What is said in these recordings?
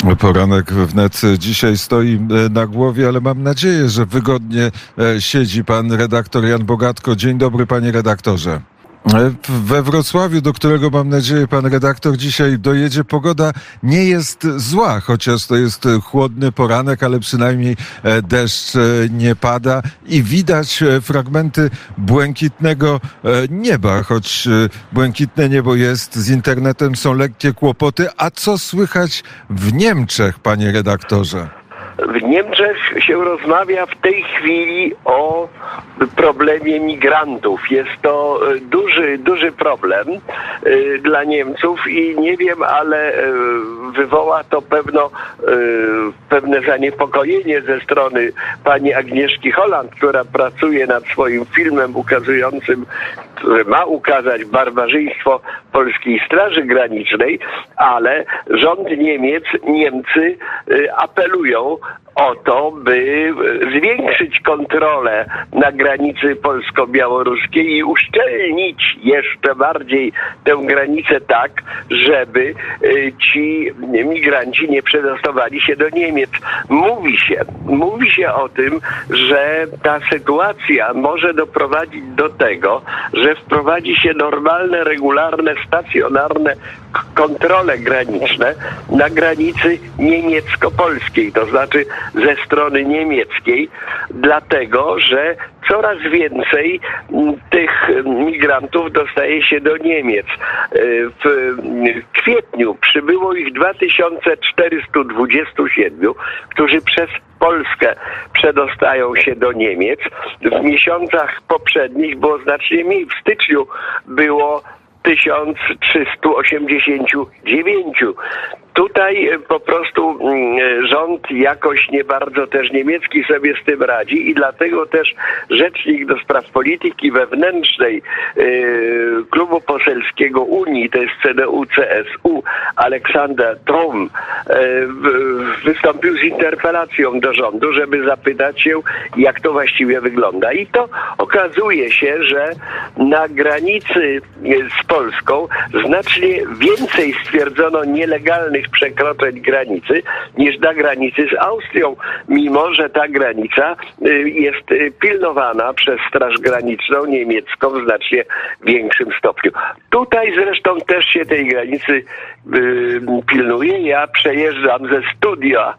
Poranek wnet dzisiaj stoi na głowie, ale mam nadzieję, że wygodnie siedzi pan redaktor Jan Bogatko. Dzień dobry, panie redaktorze. We Wrocławiu, do którego mam nadzieję pan redaktor dzisiaj dojedzie, pogoda nie jest zła, chociaż to jest chłodny poranek, ale przynajmniej deszcz nie pada i widać fragmenty błękitnego nieba, choć błękitne niebo jest, z internetem są lekkie kłopoty. A co słychać w Niemczech, panie redaktorze? W Niemczech się rozmawia w tej chwili o problemie migrantów. Jest to duży problem dla Niemców i nie wiem, ale wywoła to pewne zaniepokojenie ze strony pani Agnieszki Holland, która pracuje nad swoim filmem ukazującym, który ma ukazać barbarzyństwo polskiej Straży Granicznej, ale rząd Niemcy apelują o to, by zwiększyć kontrolę na granicy polsko-białoruskiej i uszczelnić jeszcze bardziej tę granicę tak, żeby ci migranci nie przedostawali się do Niemiec. Mówi się o tym, że ta sytuacja może doprowadzić do tego, że wprowadzi się normalne, regularne, stacjonarne kontrole graniczne na granicy niemiecko-polskiej, to znaczy ze strony niemieckiej, dlatego że coraz więcej tych migrantów dostaje się do Niemiec. W kwietniu przybyło ich 2427, którzy przez Polskę przedostają się do Niemiec. W miesiącach poprzednich było znacznie mniej. W styczniu było 1389. Tutaj po prostu rząd jakoś nie bardzo też niemiecki sobie z tym radzi i dlatego też rzecznik do spraw polityki wewnętrznej klubu poselskiego Unii, to jest CDU-CSU, Aleksander Trom, wystąpił z interpelacją do rządu, żeby zapytać się, jak to właściwie wygląda. I to okazuje się, że na granicy z Polską znacznie więcej stwierdzono nielegalnych przekroczeń granicy niż na granicy z Austrią, mimo że ta granica jest pilnowana przez Straż Graniczną niemiecką w znacznie większym stopniu. Tutaj zresztą też się tej granicy pilnuje. Ja przejeżdżam ze studia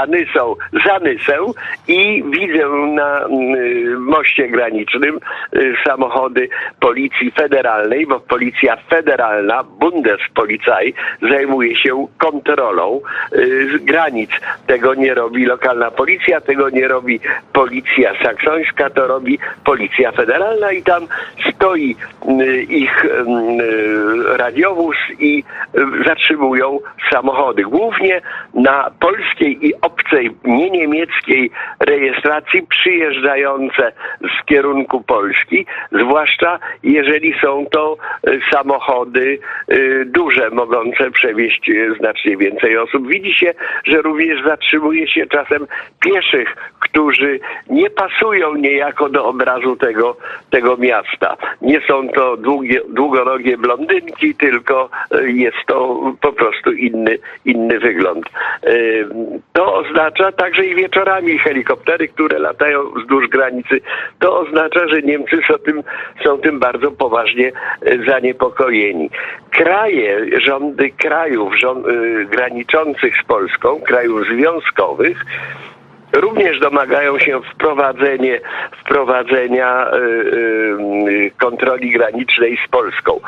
Zanysę i widzę na moście granicznym samochody Policji Federalnej, bo Policja Federalna, Bundespolizei, zajmuje się kontrolą granic. Tego nie robi lokalna policja, tego nie robi policja saksońska, to robi Policja Federalna i tam stoi ich radiowóz i zatrzymują samochody. Głównie na polskiej i obcej, nie niemieckiej rejestracji przyjeżdżające z kierunku Polski, zwłaszcza jeżeli są to samochody duże, mogące przewieźć znacznie więcej osób. Widzi się, że również zatrzymuje się czasem pieszych, którzy nie pasują niejako do obrazu tego miasta. Nie są to długonogie blondynki, tylko jest to po prostu inny wygląd. To oznacza także i wieczorami helikoptery, które latają wzdłuż granicy. To oznacza, że Niemcy są tym bardzo poważnie zaniepokojeni. Rządy krajów graniczących z Polską, krajów związkowych, również domagają się wprowadzenia kontroli granicznej z Polską.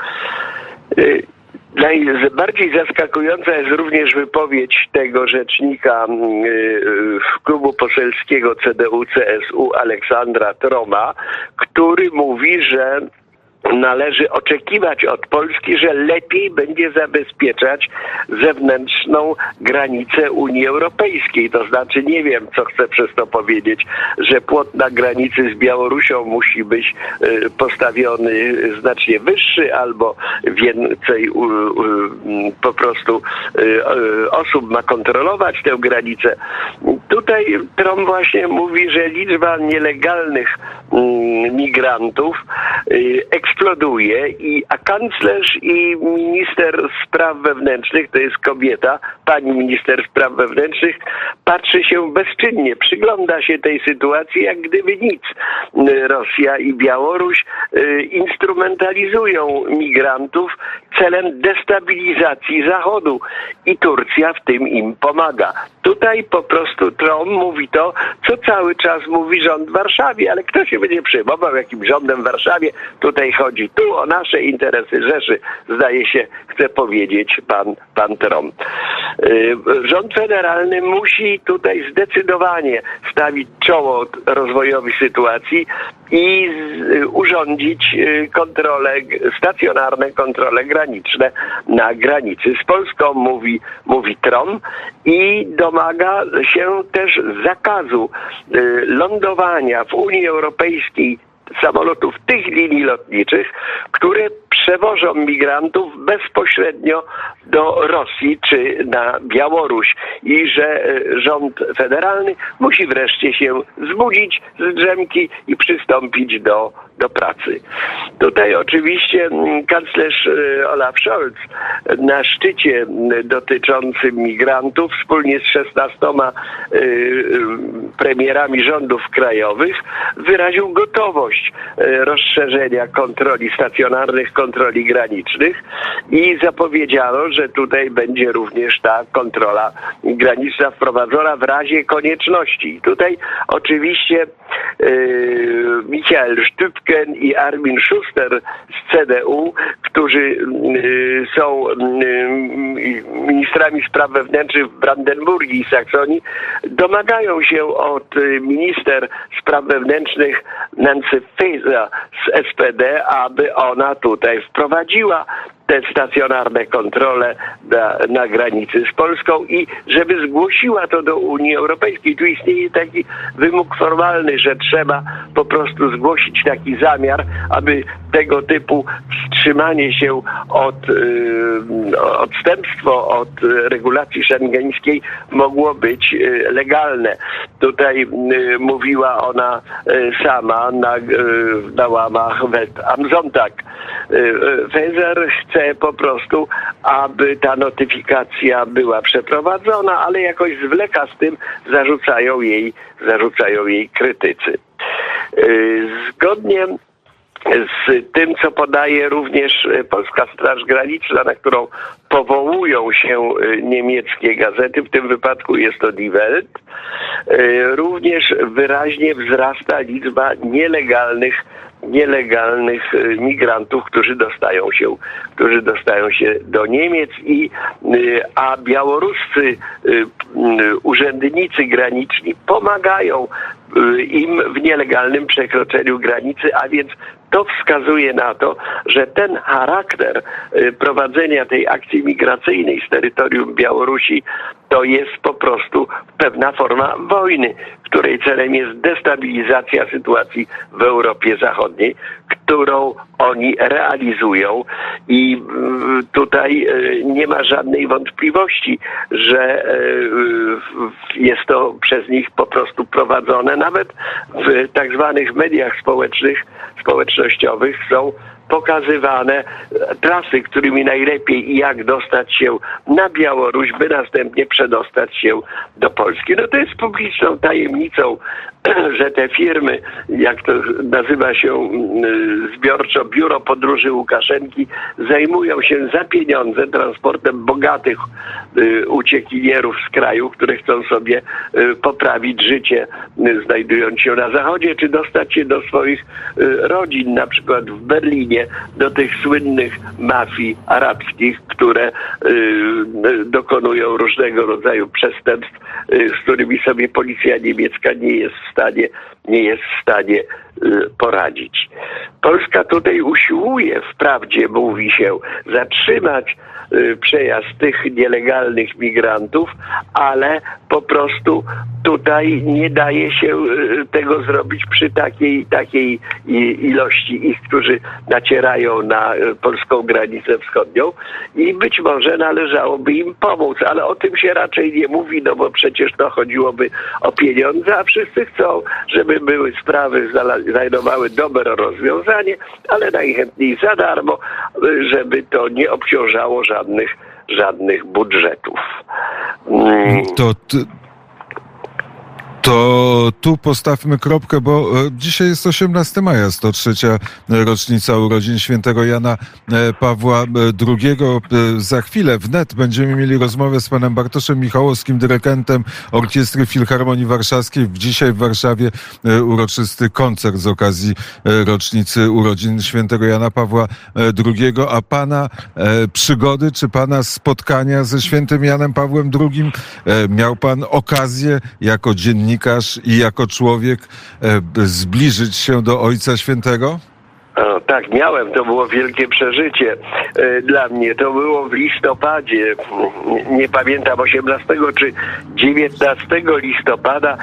Najbardziej zaskakująca jest również wypowiedź tego rzecznika klubu poselskiego CDU-CSU Aleksandra Troma, który mówi, że należy oczekiwać od Polski, że lepiej będzie zabezpieczać zewnętrzną granicę Unii Europejskiej. To znaczy, nie wiem, co chcę przez to powiedzieć, że płot na granicy z Białorusią musi być postawiony znacznie wyższy, albo więcej po prostu osób ma kontrolować tę granicę. tutaj Trump właśnie mówi, że liczba nielegalnych migrantów eksploduje, a kanclerz i minister spraw wewnętrznych, to jest kobieta, pani minister spraw wewnętrznych, patrzy się bezczynnie, przygląda się tej sytuacji, jak gdyby nic. Rosja i Białoruś instrumentalizują migrantów celem destabilizacji Zachodu i Turcja w tym im pomaga. Tutaj po prostu Trump mówi to, co cały czas mówi rząd w Warszawie, ale kto się będzie przejmował jakim rządem w Warszawie? Tutaj chodzi o nasze interesy Rzeszy, zdaje się, chce powiedzieć pan Trump. Rząd federalny musi tutaj zdecydowanie stawić czoło rozwojowi sytuacji i urządzić stacjonarne kontrole graniczne na granicy z Polską, mówi Trump, i domaga się też zakazu lądowania w Unii Europejskiej samolotów tych linii lotniczych, które przewożą migrantów bezpośrednio do Rosji czy na Białoruś, i że rząd federalny musi wreszcie się zbudzić z drzemki i przystąpić do pracy. Tutaj oczywiście kanclerz Olaf Scholz na szczycie dotyczącym migrantów wspólnie z 16 premierami rządów krajowych wyraził gotowość rozszerzenia kontroli stacjonarnych, kontroli granicznych, i zapowiedziano, że tutaj będzie również ta kontrola graniczna wprowadzona w razie konieczności. I tutaj oczywiście Michael Stübgen i Armin Schuster z CDU, którzy są ministrami spraw wewnętrznych w Brandenburgii i Saksonii, domagają się od minister spraw wewnętrznych Nancy Faeser z SPD, aby ona tutaj wprowadziła te stacjonarne kontrole na granicy z Polską i żeby zgłosiła to do Unii Europejskiej. Tu istnieje taki wymóg formalny, że trzeba po prostu zgłosić taki zamiar, aby tego typu wstrzymanie się odstępstwo od regulacji szangeńskiej mogło być legalne. Tutaj mówiła ona sama na łamach Welt am Sonntag. Faeser chce po prostu, aby ta notyfikacja była przeprowadzona, ale jakoś zwleka z tym, zarzucają jej krytycy. Zgodnie z tym, co podaje również Polska Straż Graniczna, na którą powołują się niemieckie gazety, w tym wypadku jest to Die Welt, również wyraźnie wzrasta liczba nielegalnych migrantów, którzy dostają się do Niemiec, a białoruscy urzędnicy graniczni pomagają im w nielegalnym przekroczeniu granicy, a więc to wskazuje na to, że ten charakter prowadzenia tej akcji migracyjnej z terytorium Białorusi to jest po prostu pewna forma wojny, której celem jest destabilizacja sytuacji w Europie Zachodniej, którą oni realizują, i tutaj nie ma żadnej wątpliwości, że jest to przez nich po prostu prowadzone. Nawet w tak zwanych mediach społecznościowych są pokazywane trasy, którymi najlepiej i jak dostać się na Białoruś, by następnie przedostać się do Polski. No to jest publiczną tajemnicą, że te firmy, jak to nazywa się zbiorczo Biuro Podróży Łukaszenki, zajmują się za pieniądze transportem bogatych uciekinierów z kraju, które chcą sobie poprawić życie, znajdując się na Zachodzie, czy dostać się do swoich rodzin, na przykład w Berlinie, do tych słynnych mafii arabskich, które dokonują różnego rodzaju przestępstw, z którymi sobie policja niemiecka nie jest w stanie poradzić. Polska tutaj usiłuje, wprawdzie mówi się, zatrzymać przejazd tych nielegalnych migrantów, ale po prostu tutaj nie daje się tego zrobić przy takiej ilości ich, którzy nacierają na polską granicę wschodnią i być może należałoby im pomóc, ale o tym się raczej nie mówi, no bo przecież to chodziłoby o pieniądze, a wszyscy chcą, żeby były sprawy, znajdowały dobre rozwiązanie, ale najchętniej za darmo, żeby to nie obciążało żadnych budżetów. To tu postawmy kropkę, bo dzisiaj jest 18 maja, 103. rocznica urodzin świętego Jana Pawła II. Za chwilę wnet będziemy mieli rozmowę z panem Bartoszem Michałowskim, dyrygentem Orkiestry Filharmonii Warszawskiej. Dzisiaj w Warszawie uroczysty koncert z okazji rocznicy urodzin świętego Jana Pawła II. A pana przygody, czy pana spotkania ze świętym Janem Pawłem II miał pan okazję jako dziennikarz i jako człowiek zbliżyć się do Ojca Świętego? O, tak, miałem. To było wielkie przeżycie dla mnie. To było w listopadzie, nie pamiętam, 18 czy 19 listopada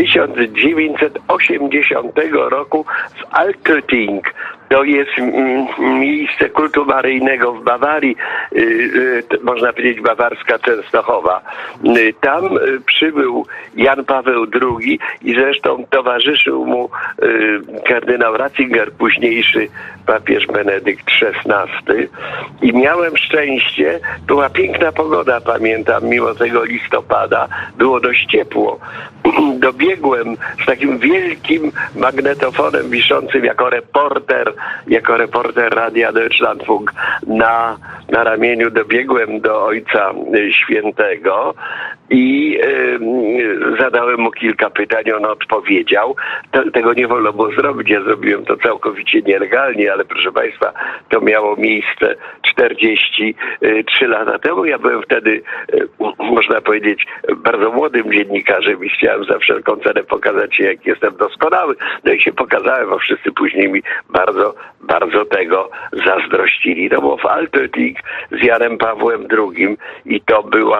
1980 roku w Altötting. To jest miejsce kultu maryjnego w Bawarii, można powiedzieć bawarska Częstochowa. Tam przybył Jan Paweł II i zresztą towarzyszył mu kardynał Ratzinger, późniejszy papież Benedykt XVI. I miałem szczęście, była piękna pogoda, pamiętam, mimo tego listopada, było dość ciepło. Dobiegłem z takim wielkim magnetofonem wiszącym jako reporter Radia Deutschlandfunk na ramieniu, dobiegłem do Ojca Świętego i zadałem mu kilka pytań, on odpowiedział. Tego nie wolno było zrobić, ja zrobiłem to całkowicie nielegalnie, ale proszę Państwa, to miało miejsce 43 lata temu. Ja byłem wtedy, można powiedzieć, bardzo młodym dziennikarzem i chciałem za wszelką cenę pokazać się, jak jestem doskonały. No i się pokazałem, a wszyscy później mi bardzo, bardzo tego zazdrościli. To było w Altötting z Janem Pawłem II i to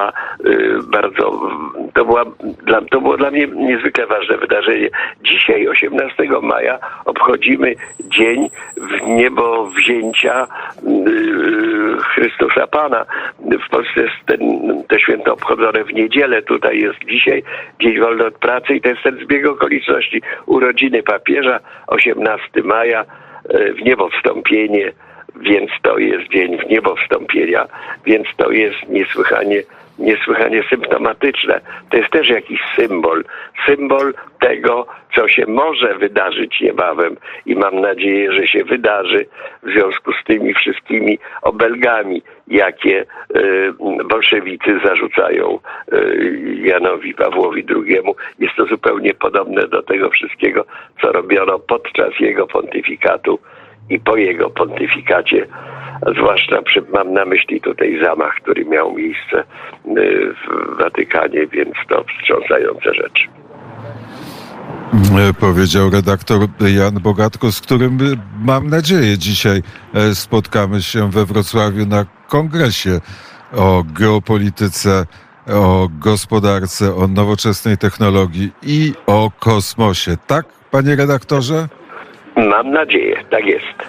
było dla mnie niezwykle ważne wydarzenie. Dzisiaj, 18 maja, obchodzimy dzień wniebowzięcia Chrystusa Pana. W Polsce jest to święto obchodzone w niedzielę. Tutaj jest dzisiaj dzień wolny od pracy i to jest ten zbieg okoliczności. Urodziny papieża, 18 maja, wniebowstąpienie, więc to jest dzień wniebowstąpienia, więc to jest niesłychanie symptomatyczne. To jest też jakiś symbol tego, co się może wydarzyć niebawem i mam nadzieję, że się wydarzy w związku z tymi wszystkimi obelgami, jakie bolszewicy zarzucają Janowi Pawłowi II. Jest to zupełnie podobne do tego wszystkiego, co robiono podczas jego pontyfikatu i po jego pontyfikacie. Zwłaszcza mam na myśli tutaj zamach, który miał miejsce w Watykanie, więc to wstrząsające rzeczy. Powiedział redaktor Jan Bogatko, z którym mam nadzieję dzisiaj spotkamy się we Wrocławiu na kongresie o geopolityce, o gospodarce, o nowoczesnej technologii i o kosmosie. Tak, panie redaktorze? Mam nadzieję, tak jest.